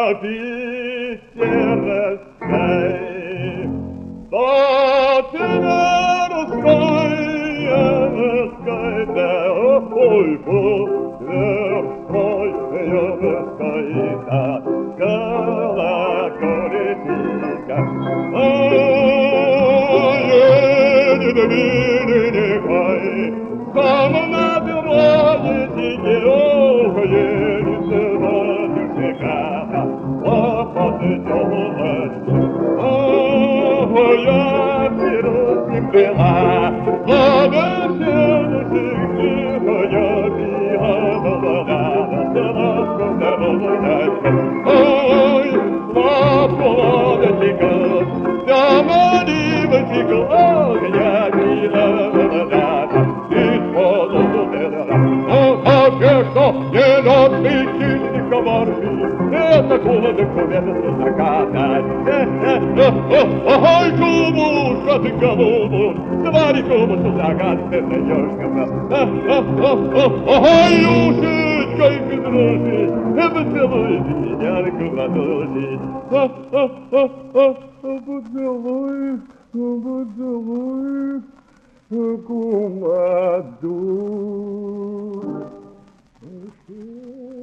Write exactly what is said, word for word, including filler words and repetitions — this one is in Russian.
Питерской. До Питерской, да, ой, Питерской, Питерской, да, колокольчика. Ой, едет великой, там на дороге ох, едет радюшка, лопат тёлочки. Ох, я беру с ним была, благословенный, я бегала, ой, лапладочка, вся маливочка, ох, я бегала, из-под удара. А что, не надо коварный, это холодок, это заката. Ой, кумуша ты голубу, твари кумушу закат, это ёшка. Ой, ушечка и дрожи, поцелуй меня в ладоши. Поцелуй, поцелуй, кумаду.